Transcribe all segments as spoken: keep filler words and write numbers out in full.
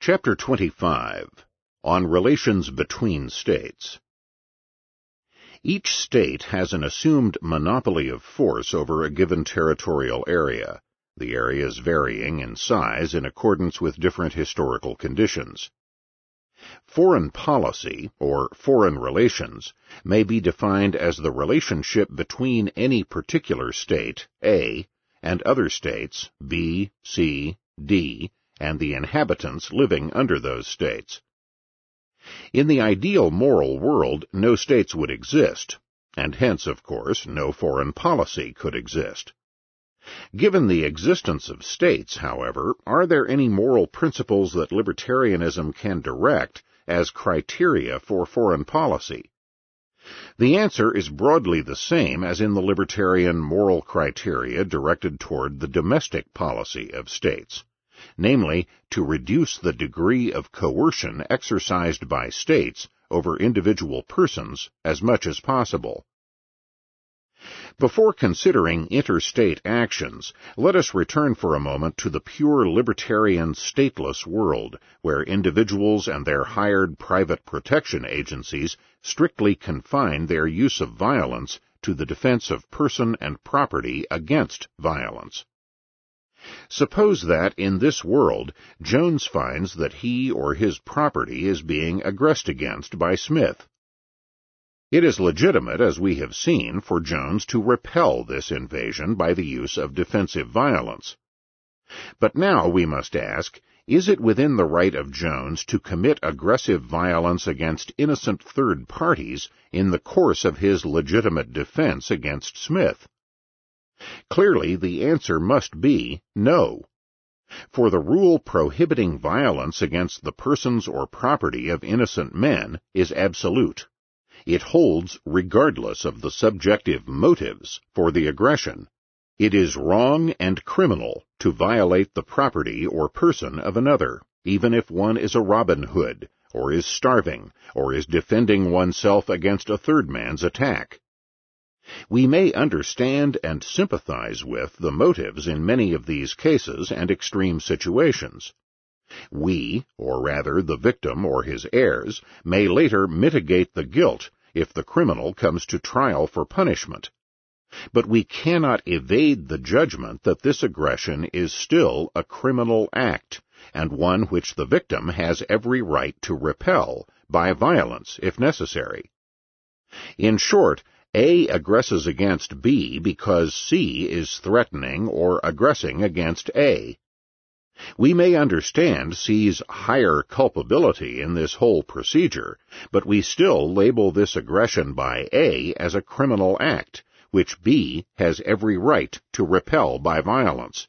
Chapter twenty-five, on Relations Between States. Each state has an assumed monopoly of force over a given territorial area, the areas varying in size in accordance with different historical conditions. Foreign policy, or foreign relations, may be defined as the relationship between any particular state, A, and other states, B, C, D, and the inhabitants living under those states. In the ideal moral world, no states would exist, and hence, of course, no foreign policy could exist. Given the existence of states, however, are there any moral principles that libertarianism can direct as criteria for foreign policy? The answer is broadly the same as in the libertarian moral criteria directed toward the domestic policy of states, namely, to reduce the degree of coercion exercised by states over individual persons as much as possible. Before considering interstate actions, let us return for a moment to the pure libertarian stateless world, where individuals and their hired private protection agencies strictly confine their use of violence to the defense of person and property against violence. Suppose that, in this world, Jones finds that he or his property is being aggressed against by Smith. It is legitimate, as we have seen, for Jones to repel this invasion by the use of defensive violence. But now we must ask, is it within the right of Jones to commit aggressive violence against innocent third parties in the course of his legitimate defense against Smith? Clearly, the answer must be no. For the rule prohibiting violence against the persons or property of innocent men is absolute. It holds regardless of the subjective motives for the aggression. It is wrong and criminal to violate the property or person of another, even if one is a Robin Hood, or is starving, or is defending oneself against a third man's attack. We may understand and sympathize with the motives in many of these cases and extreme situations. We, or rather the victim or his heirs, may later mitigate the guilt if the criminal comes to trial for punishment. But we cannot evade the judgment that this aggression is still a criminal act, and one which the victim has every right to repel, by violence if necessary. In short, A aggresses against B because C is threatening or aggressing against A. We may understand C's higher culpability in this whole procedure, but we still label this aggression by A as a criminal act, which B has every right to repel by violence.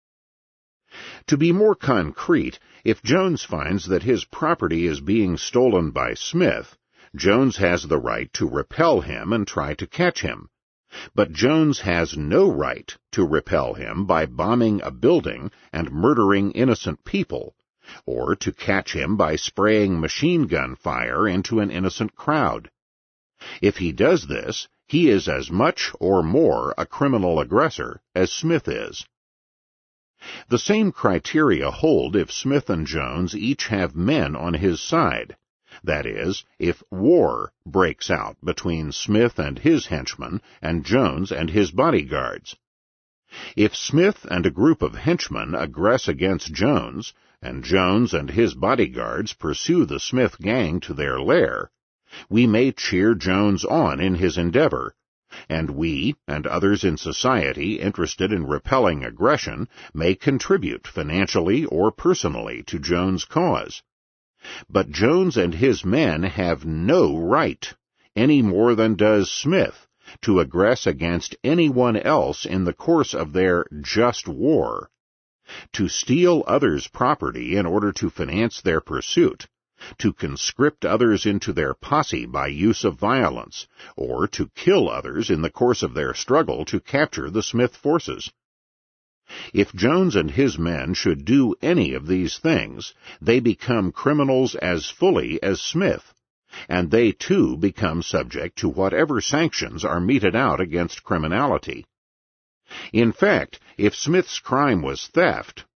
To be more concrete, if Jones finds that his property is being stolen by Smith, Jones has the right to repel him and try to catch him. But Jones has no right to repel him by bombing a building and murdering innocent people, or to catch him by spraying machine gun fire into an innocent crowd. If he does this, he is as much or more a criminal aggressor as Smith is. The same criteria hold if Smith and Jones each have men on his side. That is, if war breaks out between Smith and his henchmen and Jones and his bodyguards. If Smith and a group of henchmen aggress against Jones, and Jones and his bodyguards pursue the Smith gang to their lair, we may cheer Jones on in his endeavor, and we and others in society interested in repelling aggression may contribute financially or personally to Jones' cause. But Jones and his men have no right, any more than does Smith, to aggress against anyone else in the course of their just war. To steal others' property in order to finance their pursuit, to conscript others into their posse by use of violence, or to kill others in the course of their struggle to capture the Smith forces. If Jones and his men should do any of these things, they become criminals as fully as Smith, and they too become subject to whatever sanctions are meted out against criminality. In fact, if Smith's crime was theft,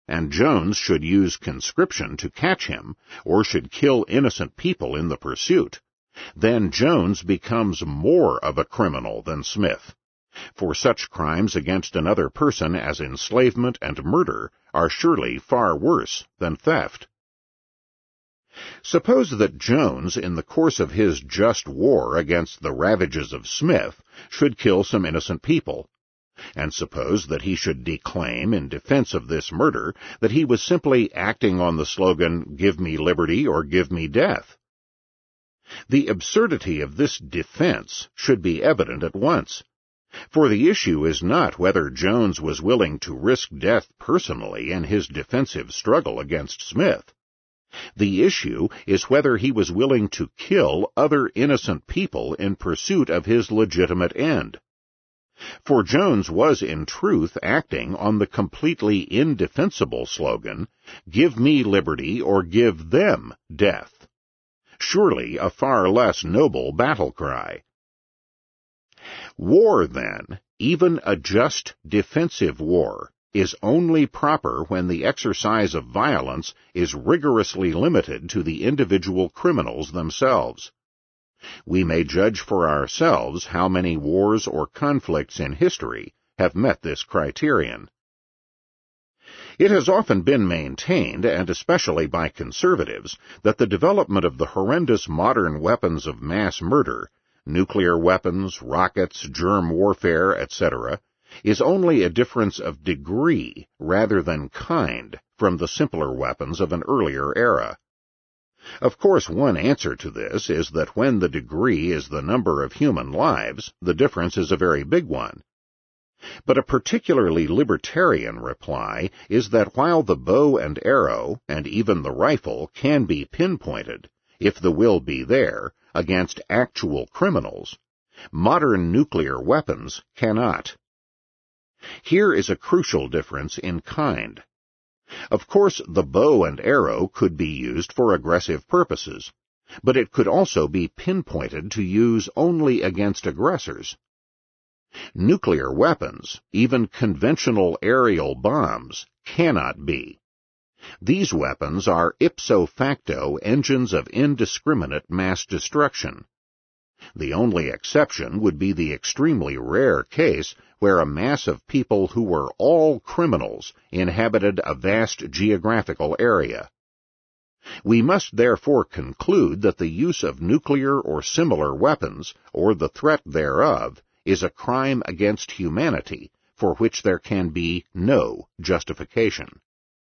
and Jones should use conscription to catch him, or should kill innocent people in the pursuit, then Jones becomes more of a criminal than Smith, for such crimes against another person as enslavement and murder are surely far worse than theft. Suppose that Jones, in the course of his just war against the ravages of Smith, should kill some innocent people, and suppose that he should declaim in defense of this murder that he was simply acting on the slogan, "Give me liberty or give me death." The absurdity of this defense should be evident at once, for the issue is not whether Jones was willing to risk death personally in his defensive struggle against Smith. The issue is whether he was willing to kill other innocent people in pursuit of his legitimate end. For Jones was in truth acting on the completely indefensible slogan, "Give me liberty or give them death." Surely a far less noble battle cry. War, then, even a just defensive war, is only proper when the exercise of violence is rigorously limited to the individual criminals themselves. We may judge for ourselves how many wars or conflicts in history have met this criterion. It has often been maintained, and especially by conservatives, that the development of the horrendous modern weapons of mass murder, nuclear weapons, rockets, germ warfare, et cetera, is only a difference of degree rather than kind from the simpler weapons of an earlier era. Of course, one answer to this is that when the degree is the number of human lives, the difference is a very big one. But a particularly libertarian reply is that while the bow and arrow, and even the rifle, can be pinpointed, if the will be there, against actual criminals, modern nuclear weapons cannot. Here is a crucial difference in kind. Of course, the bow and arrow could be used for aggressive purposes, but it could also be pinpointed to use only against aggressors. Nuclear weapons, even conventional aerial bombs, cannot be. These weapons are ipso facto engines of indiscriminate mass destruction. The only exception would be the extremely rare case where a mass of people who were all criminals inhabited a vast geographical area. We must therefore conclude that the use of nuclear or similar weapons, or the threat thereof, is a crime against humanity for which there can be no justification.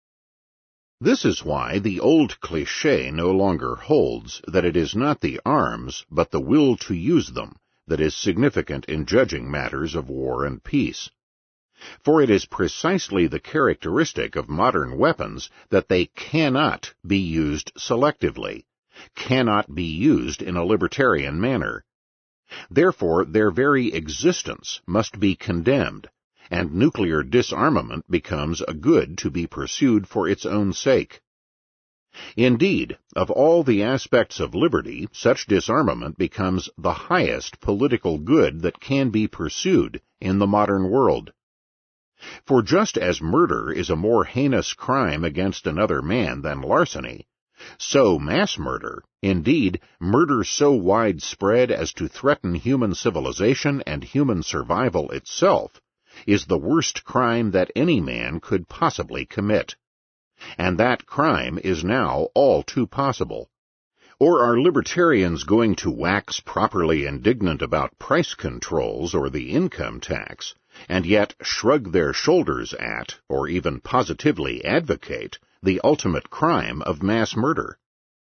This is why the old cliché no longer holds that it is not the arms, but the will to use them, that is significant in judging matters of war and peace. For it is precisely the characteristic of modern weapons that they cannot be used selectively, cannot be used in a libertarian manner. Therefore, their very existence must be condemned, and nuclear disarmament becomes a good to be pursued for its own sake. Indeed, of all the aspects of liberty, such disarmament becomes the highest political good that can be pursued in the modern world. For just as murder is a more heinous crime against another man than larceny, so mass murder, indeed, murder so widespread as to threaten human civilization and human survival itself, is the worst crime that any man could possibly commit. And that crime is now all too possible. Or are libertarians going to wax properly indignant about price controls or the income tax, and yet shrug their shoulders at, or even positively advocate, the ultimate crime of mass murder?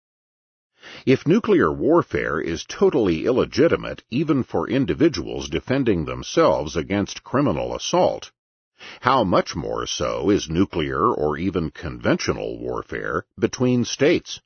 If nuclear warfare is totally illegitimate even for individuals defending themselves against criminal assault, how much more so is nuclear or even conventional warfare between states?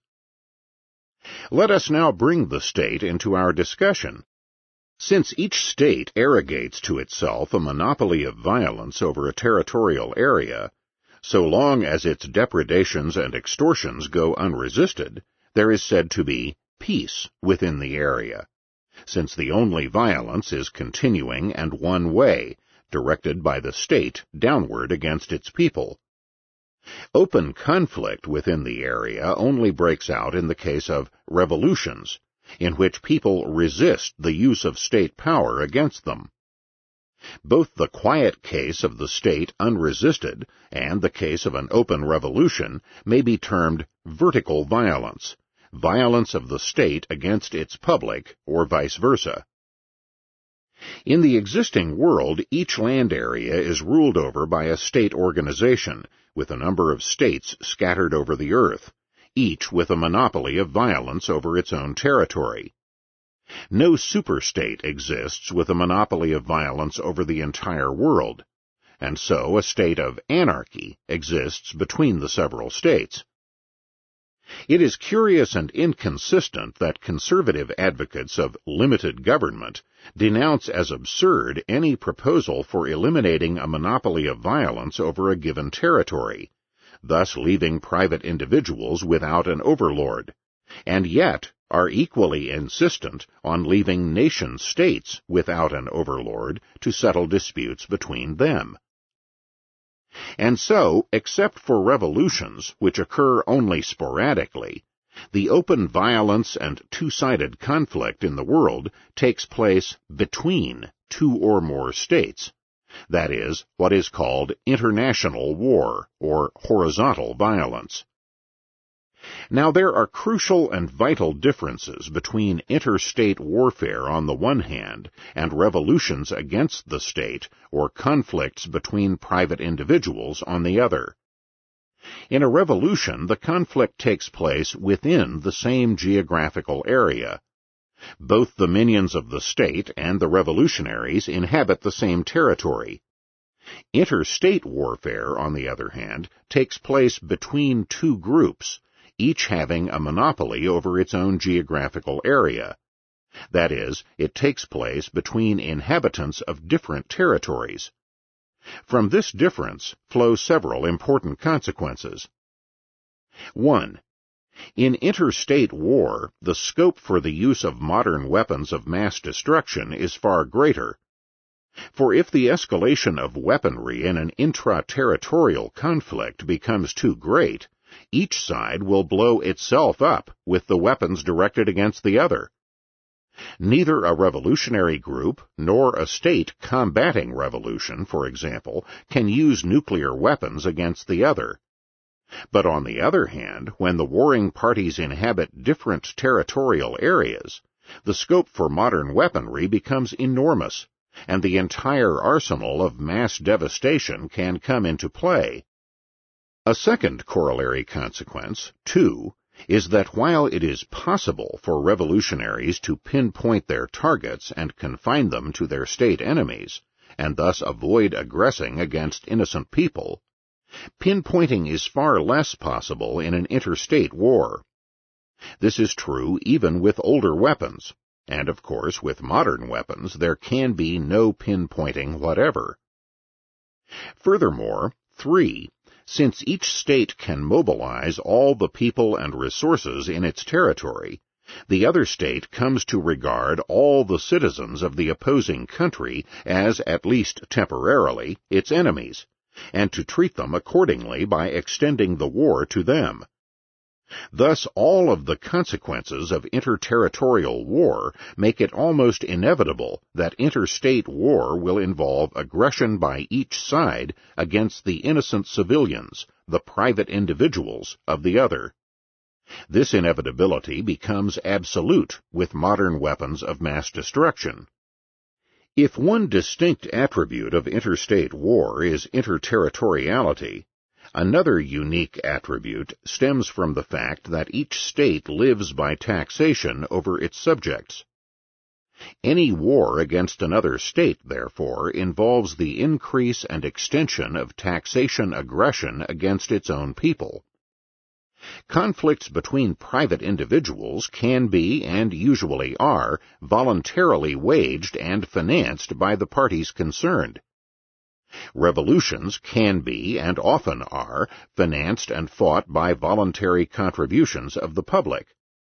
Let us now bring the state into our discussion. Since each state arrogates to itself a monopoly of violence over a territorial area, so long as its depredations and extortions go unresisted, there is said to be peace within the area, since the only violence is continuing and one way, directed by the state downward against its people. Open conflict within the area only breaks out in the case of revolutions, in which people resist the use of state power against them. Both the quiet case of the state unresisted and the case of an open revolution may be termed vertical violence, violence of the state against its public, or vice versa. In the existing world, each land area is ruled over by a state organization, with a number of states scattered over the earth, each with a monopoly of violence over its own territory. No superstate exists with a monopoly of violence over the entire world, and so a state of anarchy exists between the several states. It is curious and inconsistent that conservative advocates of limited government denounce as absurd any proposal for eliminating a monopoly of violence over a given territory, thus leaving private individuals without an overlord, and yet are equally insistent on leaving nation-states without an overlord to settle disputes between them. And so, except for revolutions, which occur only sporadically, the open violence and two-sided conflict in the world takes place between two or more states, that is, what is called international war, or horizontal violence. Now there are crucial and vital differences between interstate warfare on the one hand and revolutions against the state or conflicts between private individuals on the other. In a revolution, the conflict takes place within the same geographical area. Both the minions of the state and the revolutionaries inhabit the same territory. Interstate warfare, on the other hand, takes place between two groups, each having a monopoly over its own geographical area. That is, it takes place between inhabitants of different territories. From this difference flow several important consequences. One. In interstate war, the scope for the use of modern weapons of mass destruction is far greater. For if the escalation of weaponry in an intra-territorial conflict becomes too great, each side will blow itself up with the weapons directed against the other. Neither a revolutionary group nor a state combating revolution, for example, can use nuclear weapons against the other. But on the other hand, when the warring parties inhabit different territorial areas, the scope for modern weaponry becomes enormous, and the entire arsenal of mass devastation can come into play. A second corollary consequence, too, is that while it is possible for revolutionaries to pinpoint their targets and confine them to their state enemies, and thus avoid aggressing against innocent people, pinpointing is far less possible in an interstate war. This is true even with older weapons, and of course with modern weapons there can be no pinpointing whatever. Furthermore, three, since each state can mobilize all the people and resources in its territory, the other state comes to regard all the citizens of the opposing country as, at least temporarily, its enemies, and to treat them accordingly by extending the war to them. Thus all of the consequences of interterritorial war make it almost inevitable that interstate war will involve aggression by each side against the innocent civilians, the private individuals, of the other. This inevitability becomes absolute with modern weapons of mass destruction. If one distinct attribute of interstate war is interterritoriality, another unique attribute stems from the fact that each state lives by taxation over its subjects. Any war against another state, therefore, involves the increase and extension of taxation aggression against its own people. Conflicts between private individuals can be, and usually are, voluntarily waged and financed by the parties concerned. Revolutions can be, and often are, financed and fought by voluntary contributions of the public.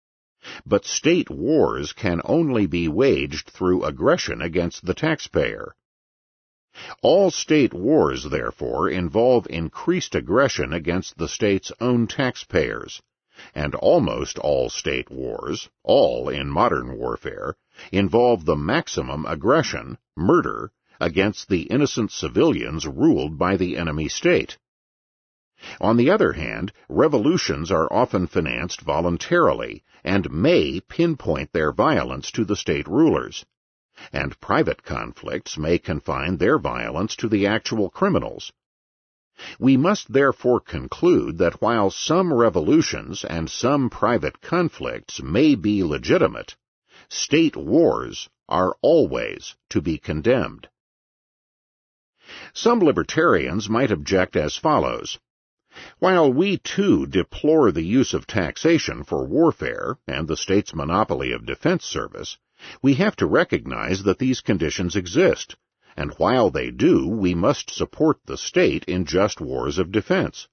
But state wars can only be waged through aggression against the taxpayer. All state wars, therefore, involve increased aggression against the state's own taxpayers, and almost all state wars, all in modern warfare, involve the maximum aggression, murder, against the innocent civilians ruled by the enemy state. On the other hand, revolutions are often financed voluntarily and may pinpoint their violence to the state rulers, and private conflicts may confine their violence to the actual criminals. We must therefore conclude that while some revolutions and some private conflicts may be legitimate, state wars are always to be condemned. Some libertarians might object as follows. While we too deplore the use of taxation for warfare and the state's monopoly of defense service, we have to recognize that these conditions exist, and while they do, we must support the state in just wars of defense.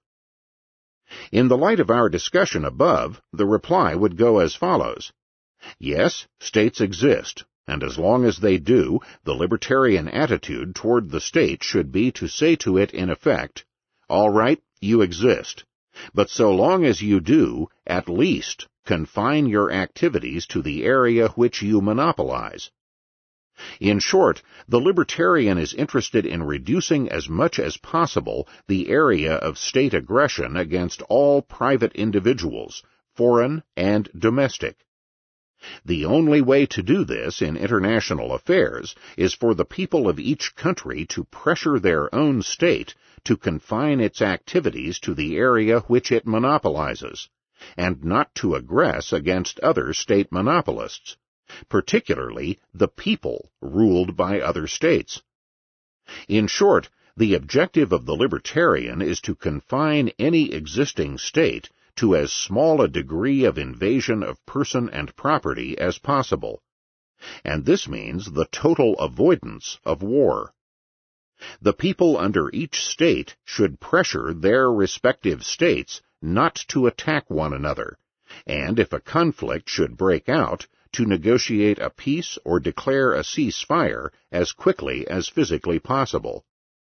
In the light of our discussion above, the reply would go as follows. Yes, states exist, and as long as they do, the libertarian attitude toward the state should be to say to it in effect, all right, you exist, but so long as you do, at least confine your activities to the area which you monopolize. In short, the libertarian is interested in reducing as much as possible the area of state aggression against all private individuals, foreign and domestic. The only way to do this in international affairs is for the people of each country to pressure their own state to confine its activities to the area which it monopolizes, and not to aggress against other state monopolists, particularly the people ruled by other states. In short, the objective of the libertarian is to confine any existing state to as small a degree of invasion of person and property as possible, and this means the total avoidance of war. The people under each state should pressure their respective states not to attack one another, and if a conflict should break out, to negotiate a peace or declare a ceasefire as quickly as physically possible.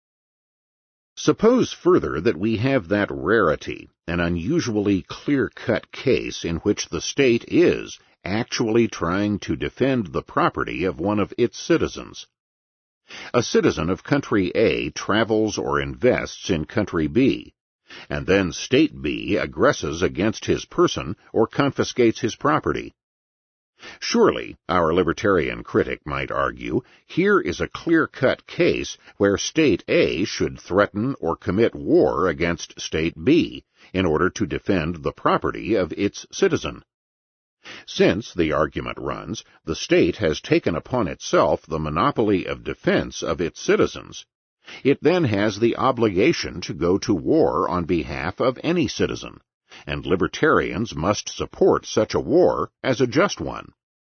Suppose further that we have that rarity, an unusually clear-cut case in which the state is actually trying to defend the property of one of its citizens. A citizen of country A travels or invests in country B, and then state B aggresses against his person or confiscates his property. Surely, our libertarian critic might argue, here is a clear-cut case where State A should threaten or commit war against State B in order to defend the property of its citizen. Since, the argument runs, the state has taken upon itself the monopoly of defense of its citizens, it then has the obligation to go to war on behalf of any citizen, and libertarians must support such a war as a just one.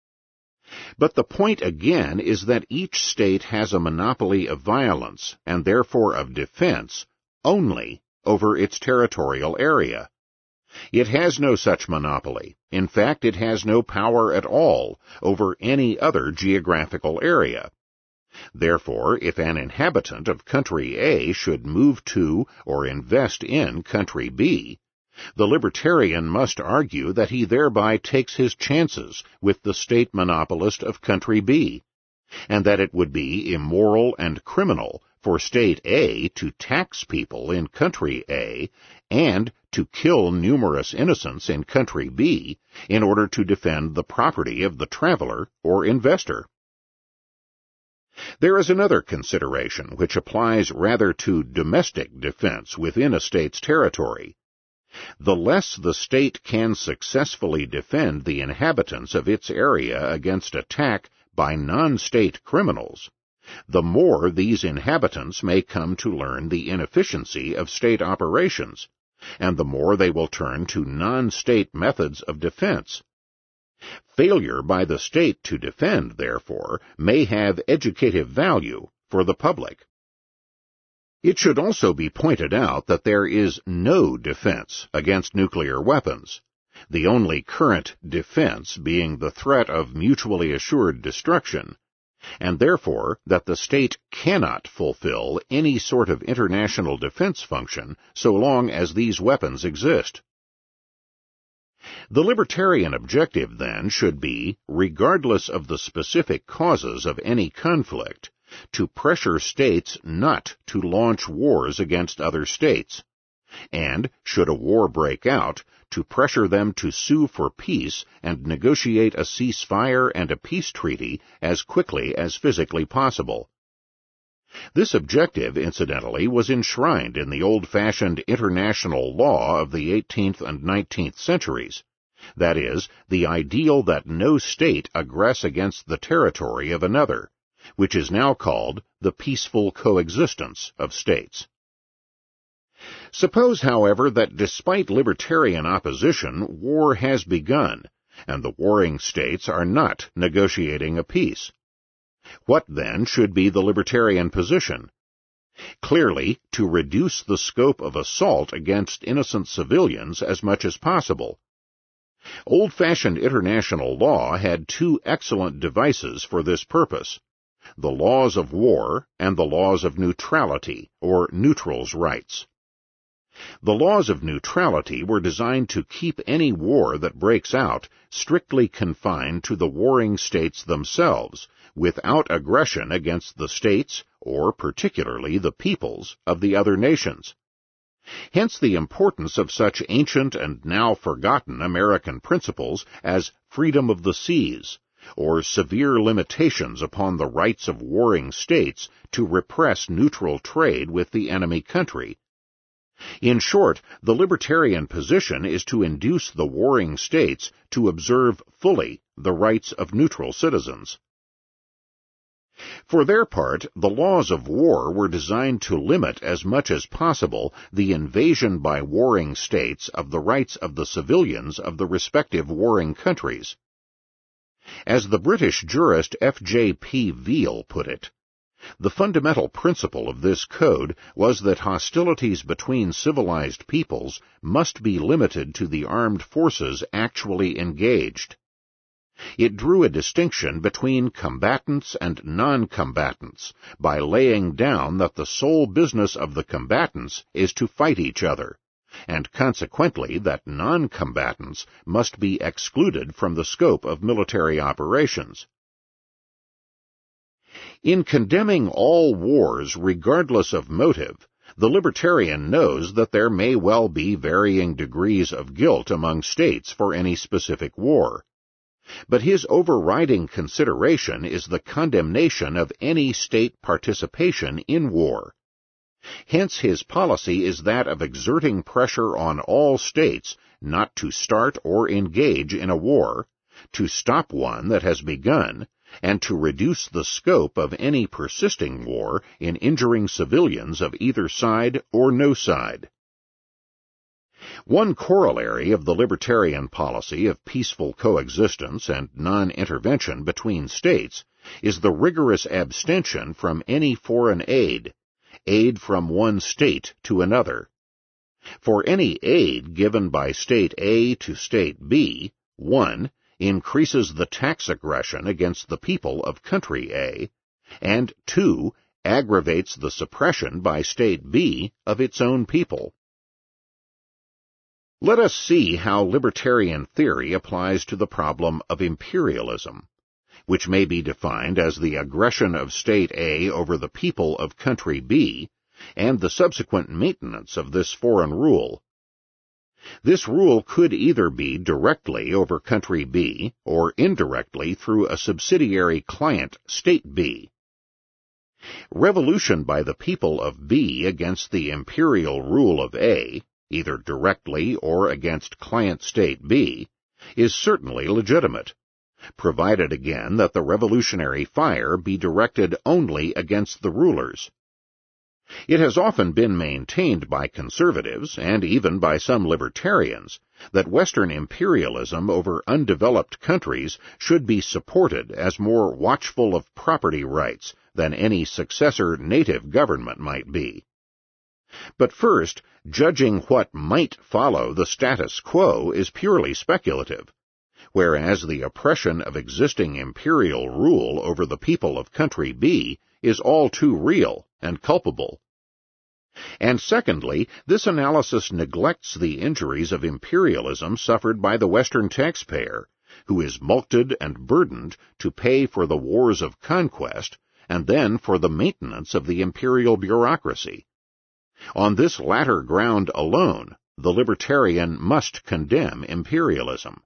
But the point again is that each state has a monopoly of violence, and therefore of defense, only over its territorial area. It has no such monopoly. In fact, it has no power at all over any other geographical area. Therefore, if an inhabitant of country A should move to or invest in country B, the libertarian must argue that he thereby takes his chances with the state monopolist of country B, and that it would be immoral and criminal for State A to tax people in country A and to kill numerous innocents in country B in order to defend the property of the traveler or investor. There is another consideration which applies rather to domestic defense within a state's territory. The less the state can successfully defend the inhabitants of its area against attack by non-state criminals, the more these inhabitants may come to learn the inefficiency of state operations, and the more they will turn to non-state methods of defense. Failure by the state to defend, therefore, may have educative value for the public. It should also be pointed out that there is no defense against nuclear weapons, the only current defense being the threat of mutually assured destruction, and therefore that the state cannot fulfill any sort of international defense function so long as these weapons exist. The libertarian objective, then, should be, regardless of the specific causes of any conflict, to pressure states not to launch wars against other states, and, should a war break out, to pressure them to sue for peace and negotiate a ceasefire and a peace treaty as quickly as physically possible. This objective, incidentally, was enshrined in the old-fashioned international law of the eighteenth and nineteenth centuries, that is, the ideal that no state aggress against the territory of another, which is now called the peaceful coexistence of states. Suppose, however, that despite libertarian opposition, war has begun, and the warring states are not negotiating a peace. What, then, should be the libertarian position? Clearly, to reduce the scope of assault against innocent civilians as much as possible. Old-fashioned international law had two excellent devices for this purpose: the laws of war and the laws of neutrality, or neutrals' rights. The laws of neutrality were designed to keep any war that breaks out strictly confined to the warring states themselves, without aggression against the states, or particularly the peoples, of the other nations. Hence the importance of such ancient and now forgotten American principles as freedom of the seas, or severe limitations upon the rights of warring states to repress neutral trade with the enemy country. In short, the libertarian position is to induce the warring states to observe fully the rights of neutral citizens. For their part, the laws of war were designed to limit as much as possible the invasion by warring states of the rights of the civilians of the respective warring countries. As the British jurist F J P Veal put it, the fundamental principle of this code was that hostilities between civilized peoples must be limited to the armed forces actually engaged. It drew a distinction between combatants and non-combatants by laying down that the sole business of the combatants is to fight each other, and consequently that non-combatants must be excluded from the scope of military operations. In condemning all wars regardless of motive, the libertarian knows that there may well be varying degrees of guilt among states for any specific war. But his overriding consideration is the condemnation of any state participation in war. Hence his policy is that of exerting pressure on all states not to start or engage in a war, to stop one that has begun, and to reduce the scope of any persisting war in injuring civilians of either side or no side. One corollary of the libertarian policy of peaceful coexistence and non-intervention between states is the rigorous abstention from any foreign aid, aid from one state to another. For any aid given by State A to State B, one, increases the tax aggression against the people of Country A, and two, aggravates the suppression by State B of its own people. Let us see how libertarian theory applies to the problem of imperialism, which may be defined as the aggression of State A over the people of Country B, and the subsequent maintenance of this foreign rule. This rule could either be directly over Country B, or indirectly through a subsidiary client, State B. Revolution by the people of B against the imperial rule of A, either directly or against client State B, is certainly legitimate, provided again that the revolutionary fire be directed only against the rulers. It has often been maintained by conservatives, and even by some libertarians, that Western imperialism over undeveloped countries should be supported as more watchful of property rights than any successor native government might be. But first, judging what might follow the status quo is purely speculative. whereas the oppression of existing imperial rule over the people of country B is all too real and culpable. And secondly, this analysis neglects the injuries of imperialism suffered by the Western taxpayer, who is mulcted and burdened to pay for the wars of conquest and then for the maintenance of the imperial bureaucracy. On this latter ground alone, the libertarian must condemn imperialism.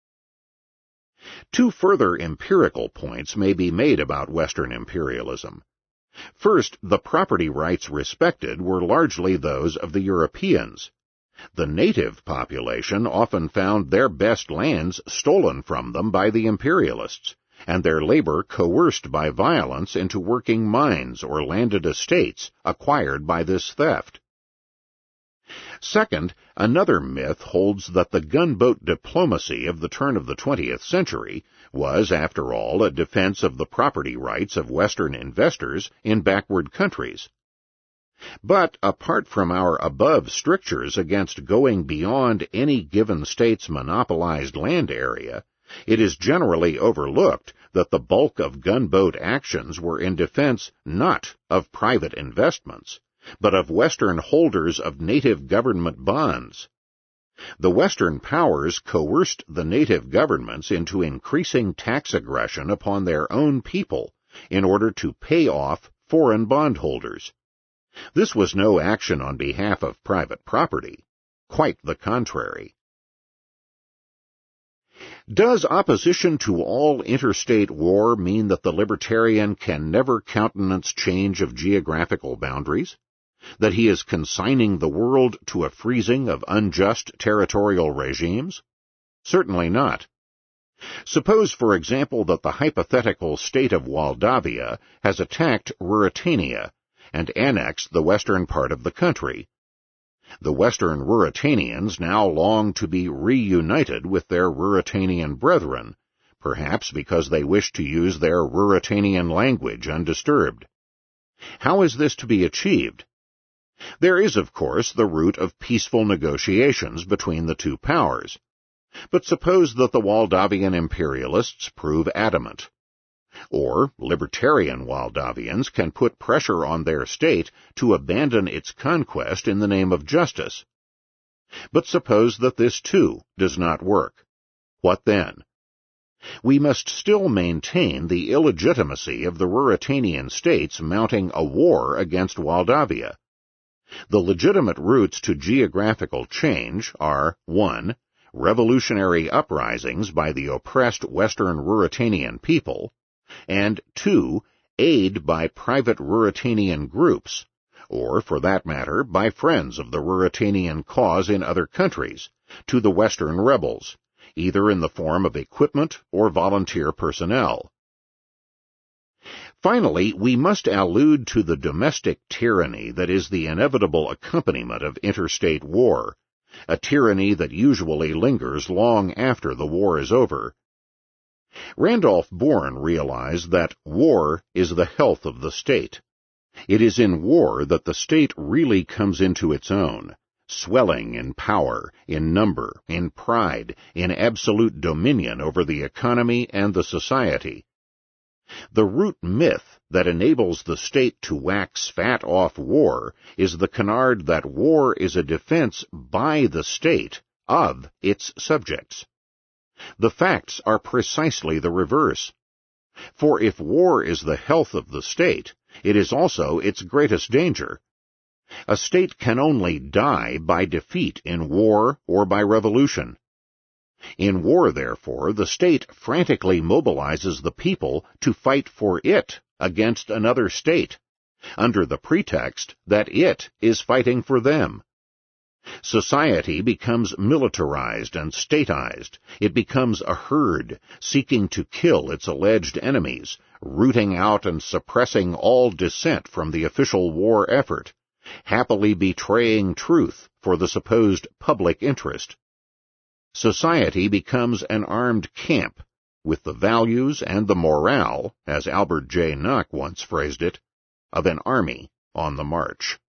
Two further empirical points may be made about Western imperialism. First, the property rights respected were largely those of the Europeans. The native population often found their best lands stolen from them by the imperialists, and their labor coerced by violence into working mines or landed estates acquired by this theft. Second, another myth holds that the gunboat diplomacy of the turn of the twentieth century was, after all, a defense of the property rights of Western investors in backward countries. But, apart from our above strictures against going beyond any given state's monopolized land area, it is generally overlooked that the bulk of gunboat actions were in defense not of private investments, but of Western holders of native government bonds. The Western powers coerced the native governments into increasing tax aggression upon their own people in order to pay off foreign bondholders. This was no action on behalf of private property, quite the contrary. Does opposition to all interstate war mean that the libertarian can never countenance change of geographical boundaries? That he is consigning the world to a freezing of unjust territorial regimes? Certainly not. Suppose, for example, that the hypothetical state of Waldavia has attacked Ruritania and annexed the western part of the country. The Western Ruritanians now long to be reunited with their Ruritanian brethren, perhaps because they wish to use their Ruritanian language undisturbed. How is this to be achieved? There is, of course, the route of peaceful negotiations between the two powers. But suppose that the Waldavian imperialists prove adamant. Or libertarian Waldavians can put pressure on their state to abandon its conquest in the name of justice. But suppose that this, too, does not work. What then? We must still maintain the illegitimacy of the Ruritanian states mounting a war against Waldavia. The legitimate routes to geographical change are one. Revolutionary uprisings by the oppressed Western Ruritanian people, and two. Aid by private Ruritanian groups, or, for that matter, by friends of the Ruritanian cause in other countries, to the Western rebels, either in the form of equipment or volunteer personnel. Finally, we must allude to the domestic tyranny that is the inevitable accompaniment of interstate war, a tyranny that usually lingers long after the war is over. Randolph Bourne realized that war is the health of the state. It is in war that the state really comes into its own, swelling in power, in number, in pride, in absolute dominion over the economy and the society. The root myth that enables the state to wax fat off war is the canard that war is a defense by the state of its subjects. The facts are precisely the reverse. For if war is the health of the state, it is also its greatest danger. A state can only die by defeat in war or by revolution. In war, therefore, the state frantically mobilizes the people to fight for it against another state, under the pretext that it is fighting for them. Society becomes militarized and statized. It becomes a herd, seeking to kill its alleged enemies, rooting out and suppressing all dissent from the official war effort, happily betraying truth for the supposed public interest. Society becomes an armed camp, with the values and the morale, as Albert J. Nock once phrased it, of an army on the march.